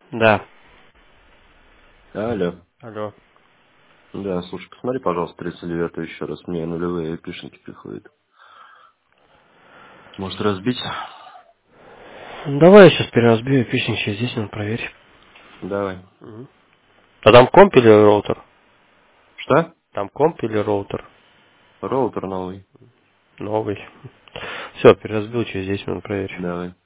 Да. Алло. Алло. Да, слушай, посмотри, пожалуйста, 39 еще раз. Мне нулевые пишники приходят. Может разбить? Ну, давай я сейчас переразбью пишем через 10 минут, проверь. Давай. Мгм. А там комп или роутер? Что? Там комп или роутер? Роутер новый. Новый. Все, переразбил через 10 минут, проверь. Давай.